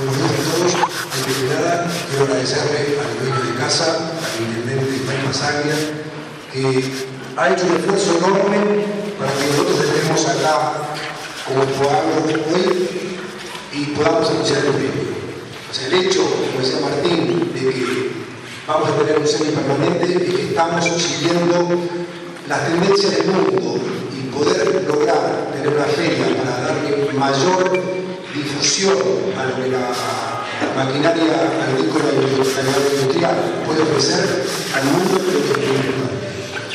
Buenos días a todos. Antes que nada, quiero agradecerle al dueño de casa, al intendente Ismael Masaglia, que ha hecho un esfuerzo enorme para que nosotros estemos acá como podamos hoy y podamos anunciar el premio. O sea, el hecho, como decía Martín, de que vamos a tener un semipermanente es que estamos siguiendo las tendencias del mundo y poder lograr tener una feria para darle mayor difusión a lo que la maquinaria agrícola y industrial puede ofrecer al mundo, creo que es muy importante.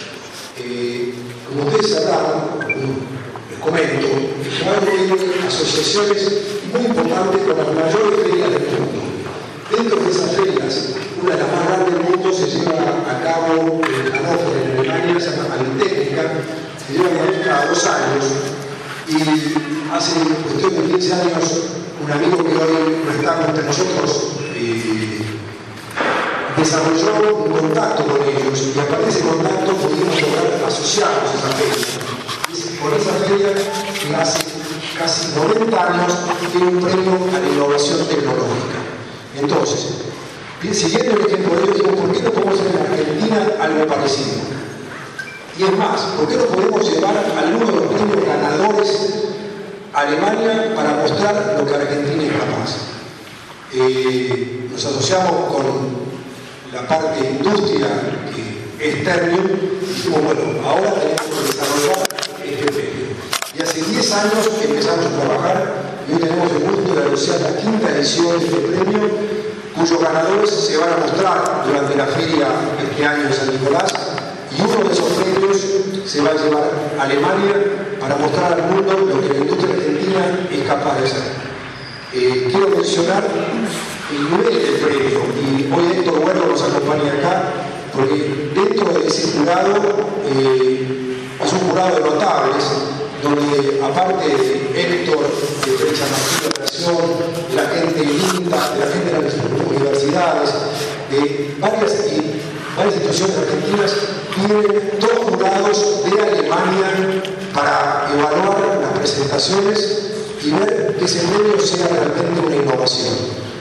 Como ustedes sabrán, les comento, hay asociaciones muy importantes con las mayores ferias del mundo. Dentro de esas ferias, una de las más grandes del mundo se lleva a cabo en Hannover, en Alemania, se llama Agritécnica, se lleva cada 2 años, y hace cuestión de 15 años un amigo que hoy no está entre nosotros desarrolló un contacto con ellos, y a partir de ese contacto pudimos lograr asociarnos a esa feria. Por esa feria que hace casi 90 años tiene un premio a la innovación tecnológica. Entonces, siguiendo el ejemplo de ellos, digo, ¿por qué no podemos hacer en Argentina algo parecido? Y es más, ¿por qué no podemos llevar a alguno de los premios ganadores a Alemania para mostrar lo que Argentina es capaz? Nos asociamos con la parte de industria que es Ternium y dijimos, bueno, ahora tenemos que desarrollar este premio. Y hace 10 años que empezamos a trabajar y hoy tenemos el gusto de anunciar la 5ª edición de este premio, cuyos ganadores se van a mostrar durante la feria este año en San Nicolás, y uno de esos premios se va a llevar a Alemania para mostrar al mundo lo que la industria argentina es capaz de hacer. Quiero mencionar el nivel del premio, y hoy Héctor Huergo nos acompaña acá, porque dentro de ese jurado es un jurado de notables, donde aparte de Héctor, de Fecha Martín de Nación, de la gente linda, de la gente de las universidades, de varias instituciones argentinas, vienen 2 jurados de Alemania para evaluar las presentaciones y ver que ese premio sea realmente una innovación.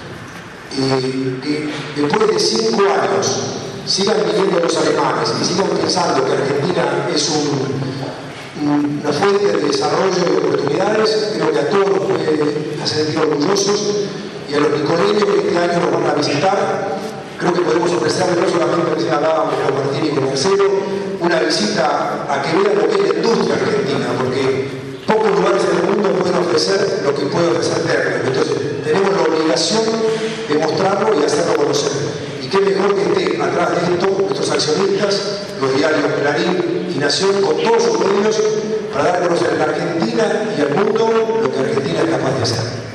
Que después de 5 años sigan viniendo los alemanes y sigan pensando que Argentina es una fuente de desarrollo y oportunidades, creo que a todos nos puede hacer sentir orgullosos, y a los nicoleños que este año nos van a visitar, creo que podemos ofrecerles no solamente, recién hablábamos con Martín y con Marcelo, una visita a que vean lo que es la industria argentina, porque pocos lugares en el mundo pueden ofrecer lo que puede ofrecer Ternium. Entonces, tenemos la obligación de mostrarlo y hacerlo conocer. Y qué mejor que esté atrás de esto nuestros accionistas, los diarios Clarín y Nación, con todos sus medios, para dar a conocer a la Argentina y al mundo lo que Argentina es capaz de hacer.